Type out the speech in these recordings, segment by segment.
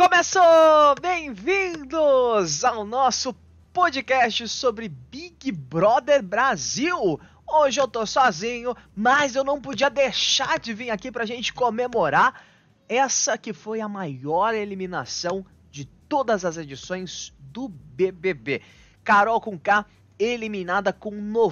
Começou! Bem-vindos ao nosso podcast sobre Big Brother Brasil. Hoje eu tô sozinho, mas eu não podia deixar de vir aqui pra gente comemorar essa que foi a maior eliminação de todas as edições do BBB. Carol Conká eliminada com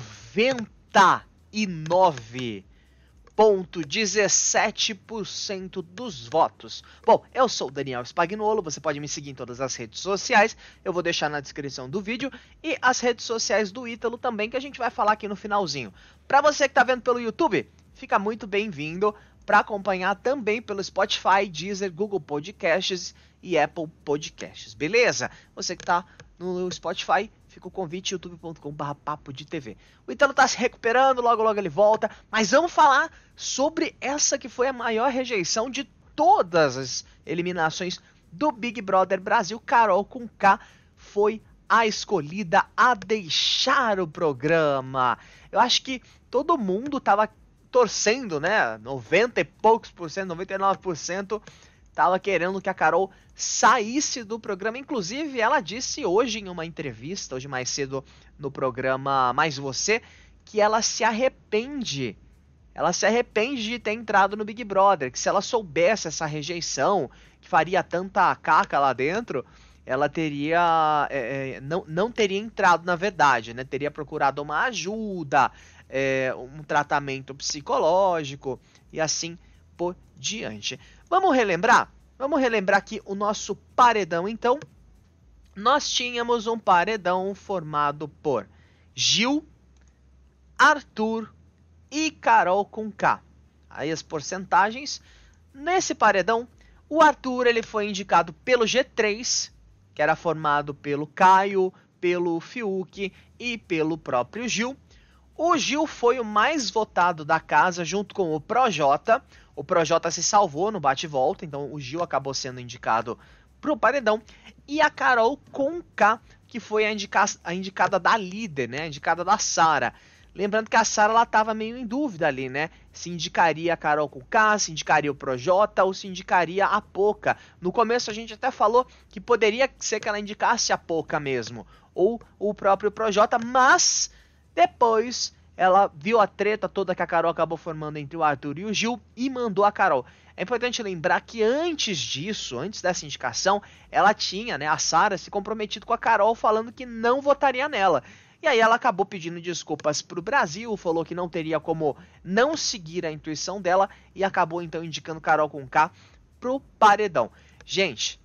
99,17% dos votos. Bom, eu sou o Daniel Spagnolo, você pode me seguir em todas as redes sociais, eu vou deixar na descrição do vídeo, e as redes sociais do Ítalo também, que a gente vai falar aqui no finalzinho. Para você que tá vendo pelo YouTube, fica muito bem-vindo para acompanhar também pelo Spotify, Deezer, Google Podcasts e Apple Podcasts, beleza? Você que tá no Spotify, fica o convite, youtube.com/papodetv. O Ítalo tá se recuperando, logo ele volta, mas vamos falar sobre essa que foi a maior rejeição de todas as eliminações do Big Brother Brasil. Carol Conká foi a escolhida a deixar o programa. Eu acho que todo mundo tava torcendo, né? 90 e poucos por cento, 99% tava querendo que a Carol saísse do programa. Inclusive, ela disse hoje em uma entrevista, hoje mais cedo no programa Mais Você, que ela se arrepende. Ela se arrepende de ter entrado no Big Brother, que se ela soubesse essa rejeição, que faria tanta caca lá dentro, ela teria não teria entrado, na verdade, né? Teria procurado uma ajuda, um tratamento psicológico e assim por diante. Vamos relembrar? Vamos relembrar aqui o nosso paredão, então. Nós tínhamos um paredão formado por Gil, Arthur e Carol Conká. Aí as porcentagens. Nesse paredão, o Arthur ele foi indicado pelo G3, que era formado pelo Caio, pelo Fiuk e pelo próprio Gil. O Gil foi o mais votado da casa, junto com o Projota. O Projota se salvou no bate-volta, então o Gil acabou sendo indicado pro paredão. E a Carol Conká, que foi a indicada da líder, né? A indicada da Sara. Lembrando que a Sara ela tava meio em dúvida ali, né? Se indicaria a Carol Conká, se indicaria o Projota ou se indicaria a Poca. No começo a gente até falou que poderia ser que ela indicasse a Poca mesmo, ou o próprio Projota, mas depois ela viu a treta toda que a Carol acabou formando entre o Arthur e o Gil e mandou a Carol. É importante lembrar que antes disso, antes dessa indicação, ela tinha, né, a Sara, se comprometido com a Carol falando que não votaria nela. E aí ela acabou pedindo desculpas pro Brasil, falou que não teria como não seguir a intuição dela e acabou então indicando Carol Conká pro paredão. Gente,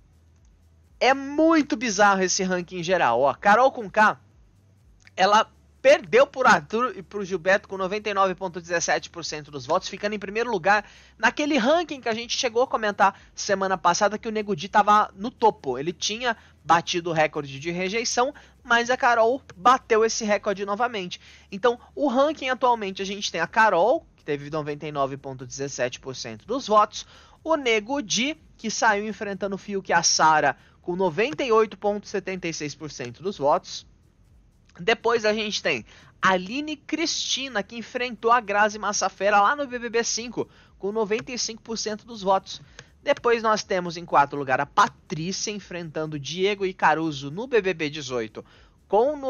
é muito bizarro esse ranking em geral. Ó, Carol Conká, ela perdeu por Arthur e por Gilberto com 99,17% dos votos, ficando em primeiro lugar naquele ranking que a gente chegou a comentar semana passada, que o Nego Di estava no topo. Ele tinha batido o recorde de rejeição, mas a Carol bateu esse recorde novamente. Então, o ranking atualmente a gente tem a Carol, que teve 99,17% dos votos, o Nego Di, que saiu enfrentando o Fiuk e a Sara com 98,76% dos votos. Depois a gente tem a Aline Cristina, que enfrentou a Grazi Massafera lá no BBB 5, com 95% dos votos. Depois nós temos em quarto lugar a Patrícia, enfrentando Diego e Caruso no BBB 18, com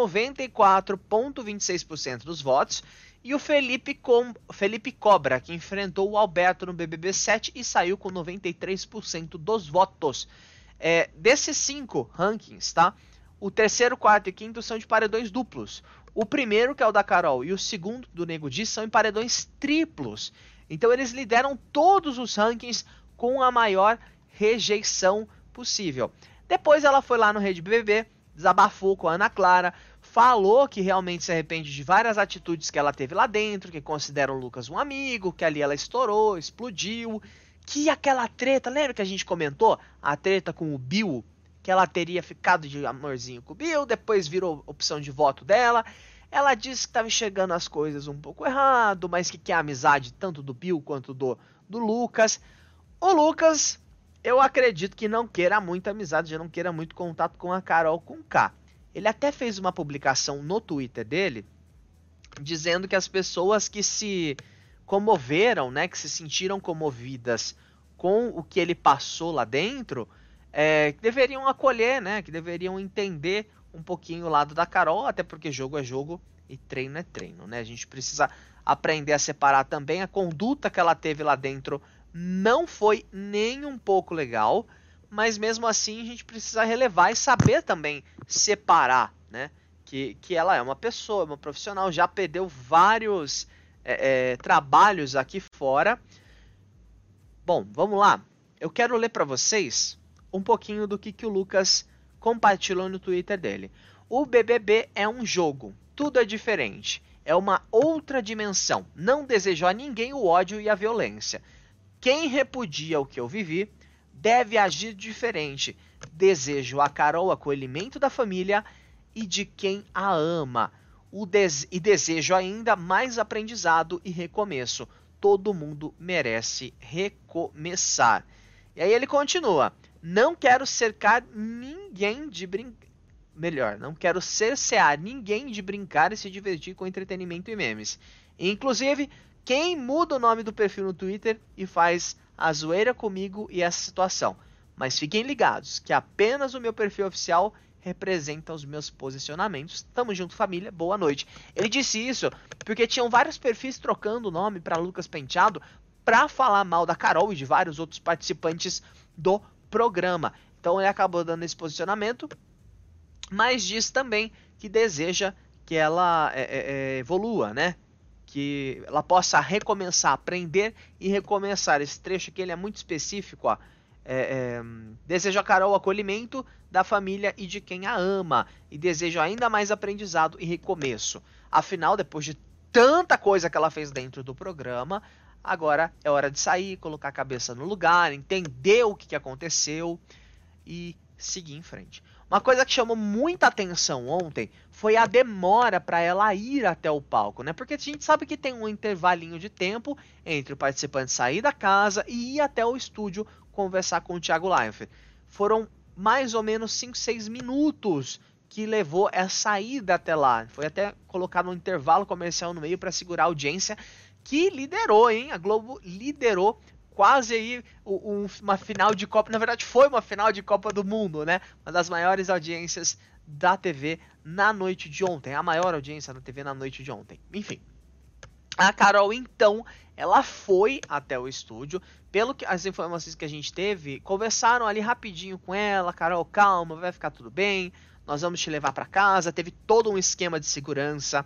94,26% dos votos. E o Felipe Cobra, que enfrentou o Alberto no BBB 7 e saiu com 93% dos votos. Desses 5 rankings, tá? O terceiro, quarto e quinto são de paredões duplos. O primeiro, que é o da Carol, e o segundo, do Nego Di, são em paredões triplos. Então eles lideram todos os rankings com a maior rejeição possível. Depois ela foi lá no Rede BBB, desabafou com a Ana Clara, falou que realmente se arrepende de várias atitudes que ela teve lá dentro, que considera o Lucas um amigo, que ali ela estourou, explodiu, que aquela treta, lembra que a gente comentou? A treta com o Bill, que ela teria ficado de amorzinho com o Bill, depois virou opção de voto dela. Ela disse que estava enxergando as coisas um pouco errado, mas que quer a amizade tanto do Bill quanto do Lucas. O Lucas, eu acredito que não queira muita amizade, já não queira muito contato com a Carol Conká. Ele até fez uma publicação no Twitter dele, dizendo que as pessoas que se comoveram, né, que se sentiram comovidas com o que ele passou lá dentro, que deveriam acolher, né? Que deveriam entender um pouquinho o lado da Carol, até porque jogo é jogo e treino é treino, né? A gente precisa aprender a separar também. A conduta que ela teve lá dentro não foi nem um pouco legal, mas mesmo assim a gente precisa relevar e saber também separar, né? Que ela é uma pessoa, uma profissional, já perdeu vários trabalhos aqui fora. Bom, vamos lá. Eu quero ler para vocês um pouquinho do que o Lucas compartilhou no Twitter dele. O BBB é um jogo, tudo é diferente, é uma outra dimensão. Não desejo a ninguém o ódio e a violência. Quem repudia o que eu vivi deve agir diferente. Desejo a Carol o acolhimento da família e de quem a ama. E desejo ainda mais aprendizado e recomeço. Todo mundo merece recomeçar. E aí ele continua. Não quero cercar ninguém de não quero cercear ninguém de brincar e se divertir com entretenimento e memes. Inclusive, quem muda o nome do perfil no Twitter e faz a zoeira comigo e essa situação. Mas fiquem ligados que apenas o meu perfil oficial representa os meus posicionamentos. Tamo junto, família. Boa noite. Ele disse isso porque tinham vários perfis trocando o nome para Lucas Penteado para falar mal da Carol e de vários outros participantes do programa. Então ele acabou dando esse posicionamento, mas diz também que deseja que ela evolua, né? Que ela possa recomeçar, aprender e recomeçar. Esse trecho aqui ele é muito específico, ó. Desejo a Carol o acolhimento da família e de quem a ama. E desejo ainda mais aprendizado e recomeço. Afinal, depois de tanta coisa que ela fez dentro do programa, agora é hora de sair, colocar a cabeça no lugar, entender o que aconteceu e seguir em frente. Uma coisa que chamou muita atenção ontem foi a demora para ela ir até o palco, né? Porque a gente sabe que tem um intervalinho de tempo entre o participante sair da casa e ir até o estúdio conversar com o Thiago Leifert. Foram mais ou menos 5, 6 minutos que levou essa ida até lá. Foi até colocado um intervalo comercial no meio para segurar a audiência, que liderou, hein? A Globo liderou quase aí uma final de Copa. Na verdade, foi uma final de Copa do Mundo, né? Uma das maiores audiências da TV na noite de ontem. A maior audiência da TV na noite de ontem. Enfim. A Carol, então, ela foi até o estúdio. Pelo que as informações que a gente teve, conversaram ali rapidinho com ela. Carol, calma, vai ficar tudo bem. Nós vamos te levar para casa. Teve todo um esquema de segurança.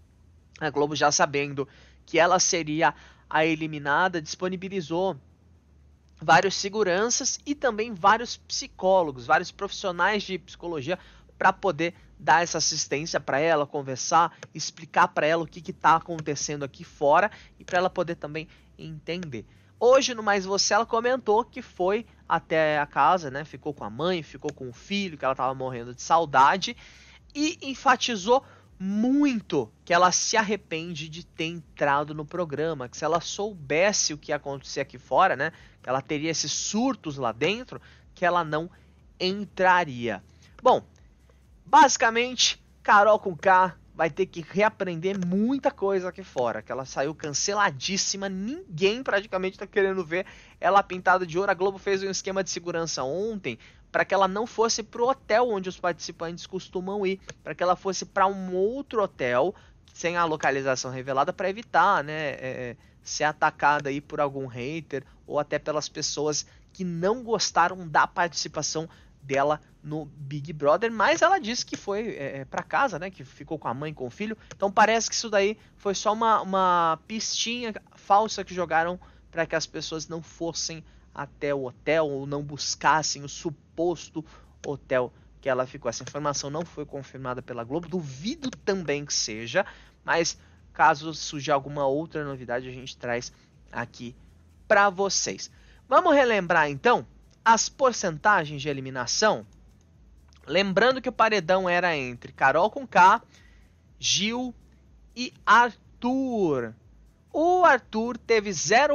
A Globo, já sabendo que ela seria a eliminada, disponibilizou vários seguranças e também vários psicólogos, vários profissionais de psicologia para poder dar essa assistência para ela, conversar, explicar para ela o que está acontecendo aqui fora e para ela poder também entender. Hoje no Mais Você ela comentou que foi até a casa, né? Ficou com a mãe, ficou com o filho, que ela estava morrendo de saudade e enfatizou muito que ela se arrepende de ter entrado no programa, que se ela soubesse o que ia acontecer aqui fora, né, que ela teria esses surtos lá dentro, que ela não entraria. Bom, basicamente, Carol com K vai ter que reaprender muita coisa aqui fora, que ela saiu canceladíssima, ninguém praticamente está querendo ver ela pintada de ouro. A Globo fez um esquema de segurança ontem para que ela não fosse para o hotel onde os participantes costumam ir, para que ela fosse para um outro hotel sem a localização revelada, para evitar, né, ser atacada aí por algum hater ou até pelas pessoas que não gostaram da participação dela no Big Brother. Mas ela disse que foi para casa, né, que ficou com a mãe, com o filho. Então parece que isso daí foi só uma pistinha falsa que jogaram para que as pessoas não fossem até o hotel ou não buscassem o suposto hotel que ela ficou. Essa informação não foi confirmada pela Globo, duvido também que seja, mas caso surja alguma outra novidade a gente traz aqui para vocês. Vamos relembrar então as porcentagens de eliminação. Lembrando que o paredão era entre Carol com K, Gil e Arthur. O Arthur teve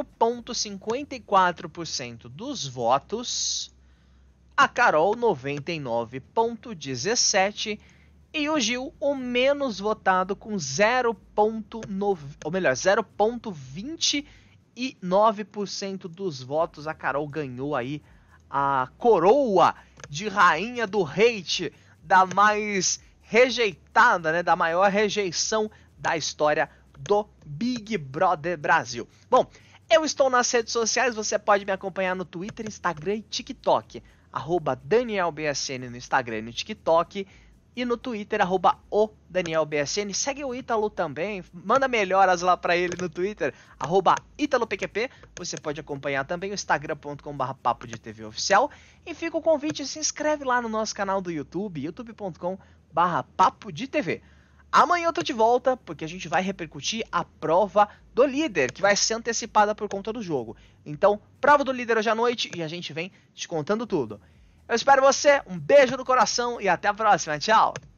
0,54% dos votos, a Carol 99,17% e o Gil o menos votado com 0,29% dos votos. A Carol ganhou aí a coroa de rainha do hate, da mais rejeitada, né, da maior rejeição da história do Big Brother Brasil. Bom, eu estou nas redes sociais, você pode me acompanhar no Twitter, Instagram e TikTok, @DanielBSN no Instagram e no TikTok, e no Twitter, @ODanielBSN. Segue o Ítalo também, manda melhoras lá pra ele no Twitter, @ItaloPQP. Você pode acompanhar também o instagram.com/papo de TV oficial. E fica o convite, se inscreve lá no nosso canal do YouTube, youtube.com/papo de TV. Amanhã eu tô de volta, porque a gente vai repercutir a prova do líder, que vai ser antecipada por conta do jogo. Então, prova do líder hoje à noite e a gente vem te contando tudo. Eu espero você, um beijo no coração e até a próxima, tchau!